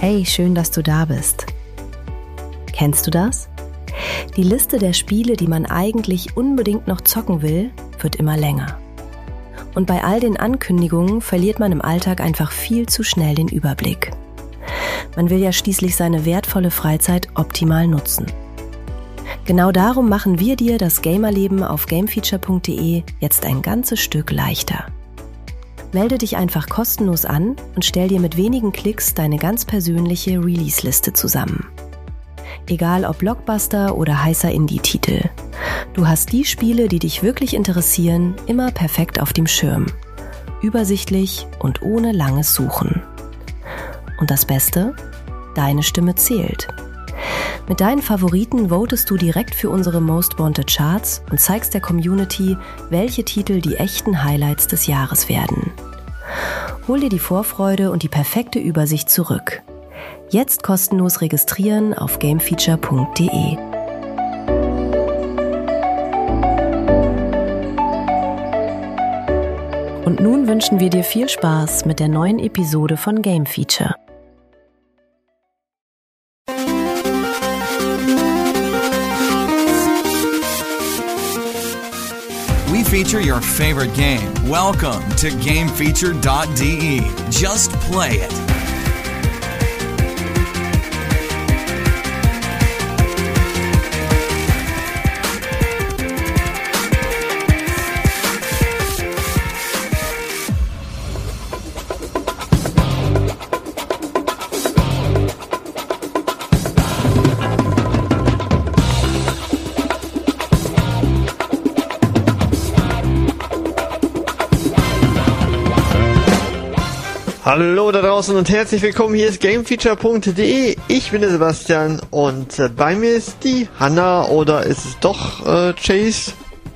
Hey, schön, dass du da bist. Kennst du das? Die Liste der Spiele, die man eigentlich unbedingt noch zocken will, wird immer länger. Und bei all den Ankündigungen verliert man im Alltag einfach viel zu schnell den Überblick. Man will ja schließlich seine wertvolle Freizeit optimal nutzen. Genau darum machen wir dir das Gamerleben auf gamefeature.de jetzt ein ganzes Stück leichter. Melde dich einfach kostenlos an und stell dir mit wenigen Klicks deine ganz persönliche Release-Liste zusammen. Egal ob Blockbuster oder heißer Indie-Titel. Du hast die Spiele, die dich wirklich interessieren, immer perfekt auf dem Schirm. Übersichtlich und ohne langes Suchen. Und das Beste? Deine Stimme zählt. Mit deinen Favoriten votest du direkt für unsere Most Wanted Charts und zeigst der Community, welche Titel die echten Highlights des Jahres werden. Hol dir die Vorfreude und die perfekte Übersicht zurück. Jetzt kostenlos registrieren auf gamefeature.de. Und nun wünschen wir dir viel Spaß mit der neuen Episode von Game Feature. We feature your favorite game. Welcome to GameFeature.de. Just play it. Hallo da draußen und herzlich willkommen, hier ist GameFeature.de. Ich bin der Sebastian und bei mir ist die Hanna, oder ist es doch Chase?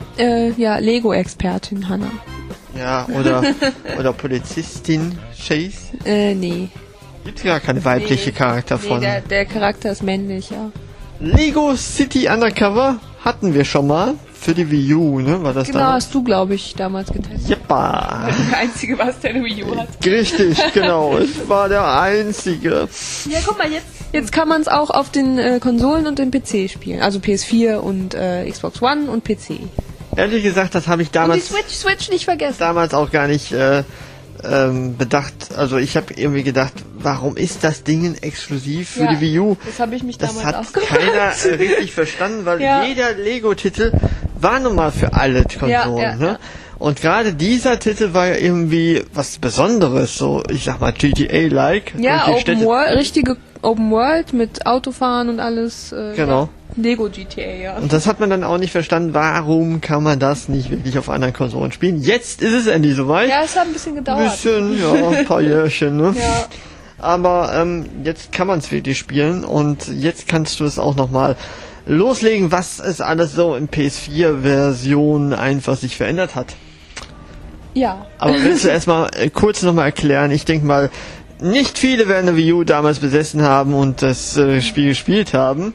Ja, Lego-Expertin Hanna. Ja, oder Polizistin Chase? Nee. Gibt's gar keine weibliche Charakter von. Nee, der Charakter ist männlich, ja. Lego City Undercover hatten wir schon mal für die Wii U, ne? War das genau, damals? hast du, glaube ich, damals getestet. Jeppa! Der Einzige, was der eine Wii U hat. Richtig, genau. Ich war der Einzige. Ja, guck mal, jetzt kann man es auch auf den Konsolen und dem PC spielen. Also PS4 und Xbox One und PC. Ehrlich gesagt, das habe ich damals... Und die Switch nicht vergessen. Damals auch gar nicht bedacht. Also ich habe irgendwie gedacht, warum ist das Ding exklusiv für die Wii U? Das habe ich mich damals auch Das hat keiner richtig verstanden, weil jeder Lego-Titel war nun mal für alle Konsolen. Ne? Und gerade dieser Titel war ja irgendwie was Besonderes, so ich sag mal GTA-like. Ja, richtige Open World mit Autofahren und alles. Genau. Ja. Lego GTA, ja. Und das hat man dann auch nicht verstanden, warum kann man das nicht wirklich auf anderen Konsolen spielen. Jetzt ist es endlich soweit. Ja, es hat ein bisschen gedauert. Ein paar Jährchen, ne? Ja. Aber jetzt kann man es wirklich spielen und jetzt kannst du es auch nochmal loslegen, was es alles so in PS4-Version einfach sich verändert hat. Ja. Aber willst du erstmal kurz nochmal erklären? Ich denke mal, nicht viele werden eine Wii U damals besessen haben und das Spiel gespielt haben.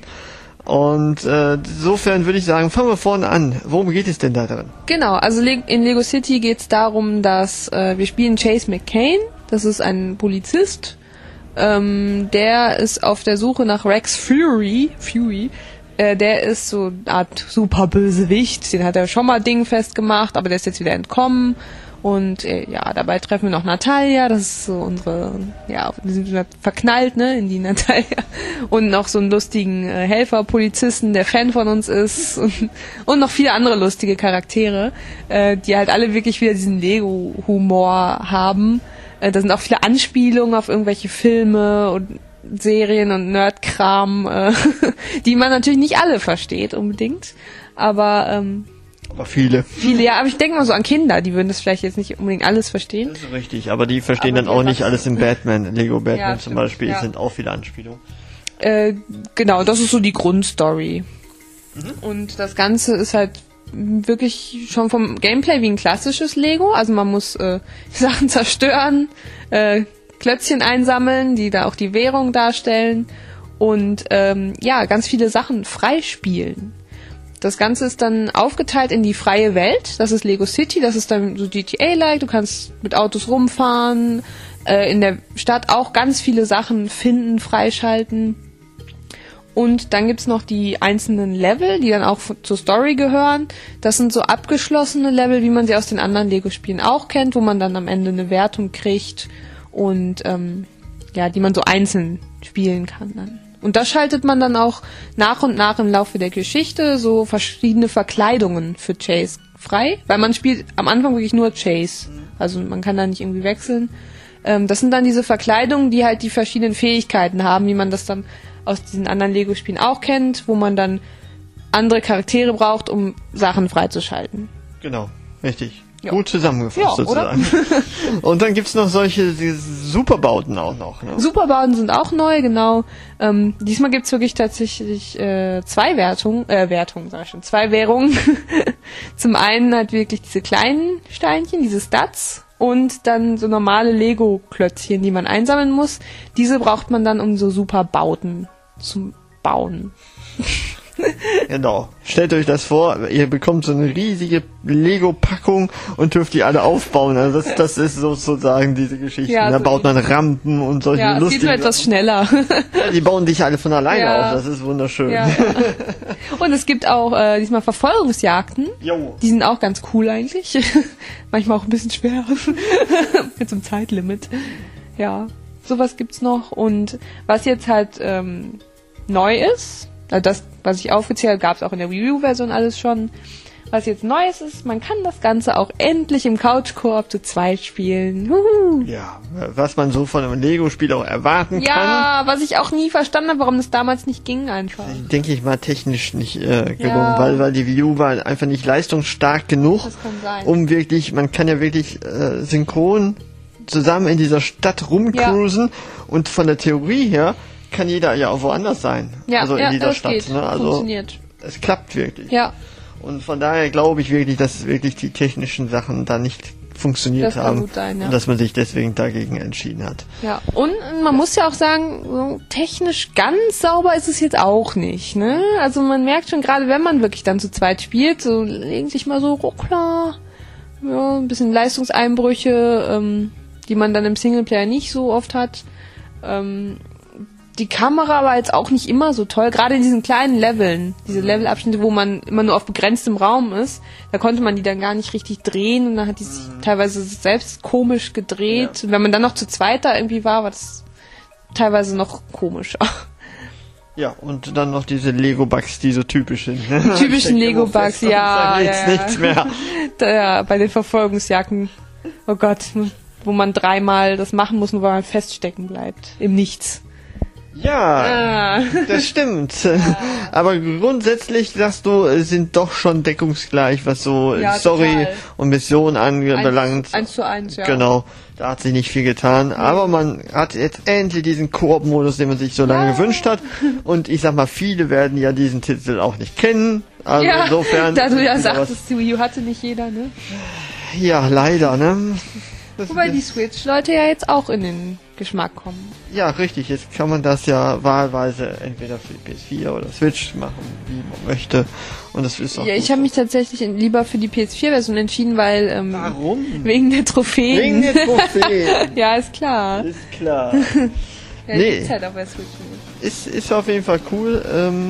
Und insofern würde ich sagen, fangen wir vorne an. Worum geht es denn da drin? Genau, also in Lego City geht es darum, dass wir spielen Chase McCain. Das ist ein Polizist. Der ist auf der Suche nach Rex Fury. Der ist so eine Art super Bösewicht. Den hat er schon mal dingfest gemacht, aber der ist jetzt wieder entkommen. Und dabei treffen wir noch Natalia, das ist so unsere, wir sind verknallt, ne, in die Natalia. Und noch so einen lustigen Helfer-Polizisten, der Fan von uns ist. Und noch viele andere lustige Charaktere, die halt alle wirklich wieder diesen Lego-Humor haben. Da sind auch viele Anspielungen auf irgendwelche Filme und Serien und Nerdkram, die man natürlich nicht alle versteht unbedingt. Aber viele. Ja, aber ich denke mal so an Kinder, die würden das vielleicht jetzt nicht unbedingt alles verstehen. Das ist richtig, aber die verstehen dann auch nicht alles im Batman. Lego Batman zum Beispiel, sind auch viele Anspielungen. Genau, das ist so die Grundstory. Und das Ganze ist halt wirklich schon vom Gameplay wie ein klassisches Lego. Also man muss Sachen zerstören, Klötzchen einsammeln, die da auch die Währung darstellen und ganz viele Sachen freispielen. das Ganze ist dann aufgeteilt in die freie Welt. Das ist Lego City, das ist dann so GTA-like. Du kannst mit Autos rumfahren, in der Stadt auch ganz viele Sachen finden, freischalten. Und dann gibt's noch die einzelnen Level, die dann auch zur Story gehören. Das sind so abgeschlossene Level, wie man sie aus den anderen Lego-Spielen auch kennt, wo man dann am Ende eine Wertung kriegt und die man so einzeln spielen kann dann. Und da schaltet man dann auch nach und nach im Laufe der Geschichte so verschiedene Verkleidungen für Chase frei, weil man spielt am Anfang wirklich nur Chase. Also man kann da nicht irgendwie wechseln. Das sind dann diese Verkleidungen, die halt die verschiedenen Fähigkeiten haben, wie man das dann aus diesen anderen Lego-Spielen auch kennt, wo man dann andere Charaktere braucht, um Sachen freizuschalten. Genau, richtig. Ja. Gut zusammengefasst sozusagen. Und dann gibt's noch diese Superbauten auch noch. Ne? Superbauten sind auch neu, genau. Diesmal gibt's wirklich tatsächlich zwei Währungen. Zum einen halt wirklich diese kleinen Steinchen, diese Stats, und dann so normale Lego-Klötzchen, die man einsammeln muss. Diese braucht man dann, um so Superbauten zu bauen. Genau. Stellt euch das vor, ihr bekommt so eine riesige Lego-Packung und dürft die alle aufbauen. Also das ist sozusagen diese Geschichte. Ja, da so baut man Rampen und solche lustigen. Ja, es geht nur etwas schneller. Ja, die bauen dich alle von alleine auf. Das ist wunderschön. Ja. Und es gibt auch diesmal Verfolgungsjagden. Jo. Die sind auch ganz cool eigentlich. Manchmal auch ein bisschen schwer. Mit so einem Zeitlimit. Ja, sowas gibt's noch. Und was jetzt halt neu ist, also das, was ich aufgezählt habe, gab es auch in der Wii U-Version alles schon. Was jetzt Neues ist, man kann das Ganze auch endlich im Couch-Koop zu zweit spielen. Ja, was man so von einem Lego-Spiel auch erwarten kann. Ja, was ich auch nie verstanden habe, warum das damals nicht ging einfach. Denke ich mal technisch nicht gelungen, weil die Wii U war einfach nicht leistungsstark genug, das kann sein. um wirklich, man kann ja wirklich synchron zusammen in dieser Stadt rumcruisen und von der Theorie her kann jeder ja auch woanders sein. Ja, also in dieser Stadt. Geht. Ne? Also funktioniert. Es klappt wirklich. Ja. Und von daher glaube ich wirklich, dass wirklich die technischen Sachen da nicht funktioniert das kann haben. Gut sein, ja. Und dass man sich deswegen dagegen entschieden hat. Ja. Und man muss ja auch sagen, so technisch ganz sauber ist es jetzt auch nicht. Ne? Also man merkt schon, gerade wenn man wirklich dann zu zweit spielt, so legen sich mal so Ruckler, ja, ein bisschen Leistungseinbrüche, die man dann im Singleplayer nicht so oft hat. Die Kamera war jetzt auch nicht immer so toll, gerade in diesen kleinen Leveln, diese Levelabschnitte, wo man immer nur auf begrenztem Raum ist, da konnte man die dann gar nicht richtig drehen und dann hat die sich teilweise selbst komisch gedreht. Ja. Und wenn man dann noch zu zweit da irgendwie war das teilweise noch komischer. Ja, und dann noch diese Lego-Bugs, die so typisch sind. Ne? Die typischen Lego-Bugs, ja. Da geht's nichts mehr. Ja, bei den Verfolgungsjagden, oh Gott, wo man dreimal das machen muss, nur weil man feststecken bleibt. Im Nichts. Ja, das stimmt. Aber grundsätzlich, sagst du, sind doch schon deckungsgleich, was so Story total. Und Mission anbelangt. 1:1, ja. Genau, da hat sich nicht viel getan. Aber man hat jetzt endlich diesen Koop-Modus, den man sich so lange gewünscht hat. Und ich sag mal, viele werden ja diesen Titel auch nicht kennen. Also insofern. Da du ja sagtest, die Wii U hatte nicht jeder, ne? Ja, leider, ne? Wobei die Switch-Leute ja jetzt auch in den Geschmack kommen. Ja, richtig. Jetzt kann man das ja wahlweise entweder für die PS4 oder Switch machen, wie man möchte. Und das ist auch ich habe mich tatsächlich lieber für die PS4-Version entschieden, weil warum? Wegen der Trophäen. Wegen der Trophäen. Ja, ist klar. Ist klar. Ja, die gibt's halt auch bei Switch nicht. Ist auf jeden Fall cool.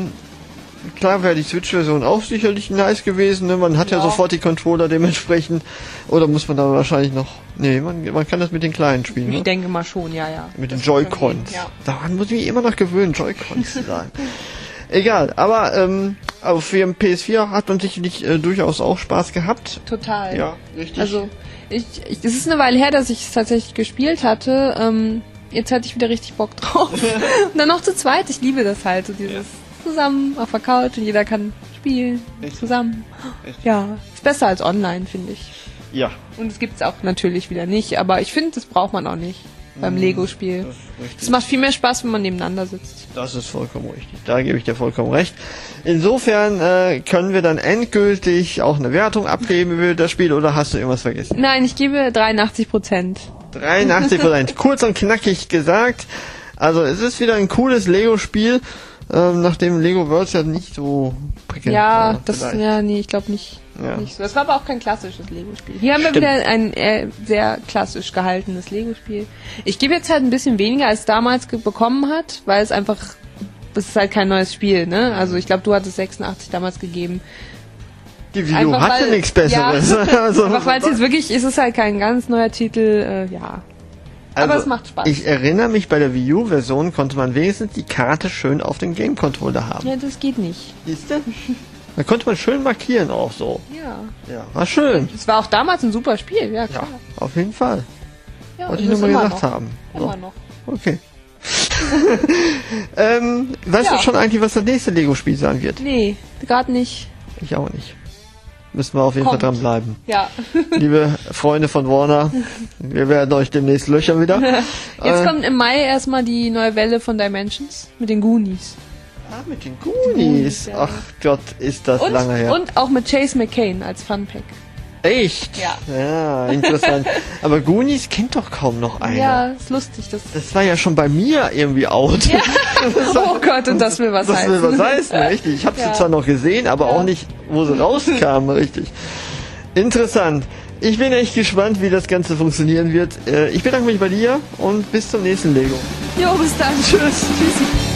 Klar wäre die Switch-Version auch sicherlich nice gewesen. Ne? Man hat ja sofort die Controller dementsprechend. Oder muss man da wahrscheinlich noch... Nee, man kann das mit den kleinen spielen. Ich ne? denke mal schon, ja. Mit den Joy-Cons. Ja. Daran muss ich mich immer noch gewöhnen, Joy-Cons zu sagen. Egal, aber für den PS4 hat man sicherlich durchaus auch Spaß gehabt. Total. Ja, richtig. Also, es ist eine Weile her, dass ich es tatsächlich gespielt hatte. Jetzt hatte ich wieder richtig Bock drauf. Und dann noch zu zweit. Ich liebe das halt, so dieses zusammen auf der Couch und jeder kann spielen. Richtig. Zusammen. Richtig. Ja, ist besser als online, finde ich. Ja. Und es gibt's auch natürlich wieder nicht, aber ich finde, das braucht man auch nicht beim Lego-Spiel. Es macht viel mehr Spaß, wenn man nebeneinander sitzt. Das ist vollkommen richtig. Da gebe ich dir vollkommen recht. Insofern können wir dann endgültig auch eine Wertung abgeben über das Spiel, oder hast du irgendwas vergessen? Nein, ich gebe 83%. 83%. Kurz und knackig gesagt. Also es ist wieder ein cooles Lego-Spiel. nachdem Lego Worlds ja nicht so prickelnd Ja, war. nee, ich glaube nicht. Ja. Nicht so. Das war aber auch kein klassisches Lego-Spiel. Hier haben wir wieder ein sehr klassisch gehaltenes Lego-Spiel. Ich gebe jetzt halt ein bisschen weniger, als damals bekommen hat, weil es einfach, das ist halt kein neues Spiel, ne? Also ich glaube, du hattest 86 damals gegeben. Die Wii U hatte nichts Besseres. Ja, einfach weil es jetzt wirklich, es ist halt kein ganz neuer Titel, ja. Also, aber es macht Spaß. Ich erinnere mich, bei der Wii U-Version konnte man wenigstens die Karte schön auf den Game-Controller haben. Ja, das geht nicht. Siehst du? Da konnte man schön markieren auch so. Ja. War schön. Es war auch damals ein super Spiel, ja klar. Ja, auf jeden Fall. Ja, Wollte ich nur mal gesagt haben. So. Immer noch. Okay. Weißt du schon eigentlich, was das nächste Lego-Spiel sein wird? Nee, gerade nicht. Ich auch nicht. Müssen wir auf jeden Fall dran bleiben. Ja. Liebe Freunde von Warner, wir werden euch demnächst löchern wieder. Jetzt kommt im Mai erstmal die neue Welle von Dimensions mit den Goonies. Ah, mit den Goonies. Ja. Ach Gott, ist das lange her. Und auch mit Chase McCain als Funpack. Echt? Ja, interessant. Aber Goonies kennt doch kaum noch einer. Ja, ist lustig. Das war ja schon bei mir irgendwie out. Ja. Oh Gott, und das will was heißen. Das will was heißen, richtig. Ich habe sie zwar noch gesehen, aber auch nicht, wo sie rauskamen, richtig. Interessant. Ich bin echt gespannt, wie das Ganze funktionieren wird. Ich bedanke mich bei dir und bis zum nächsten Lego. Jo, bis dann. Tschüss. Tschüssi.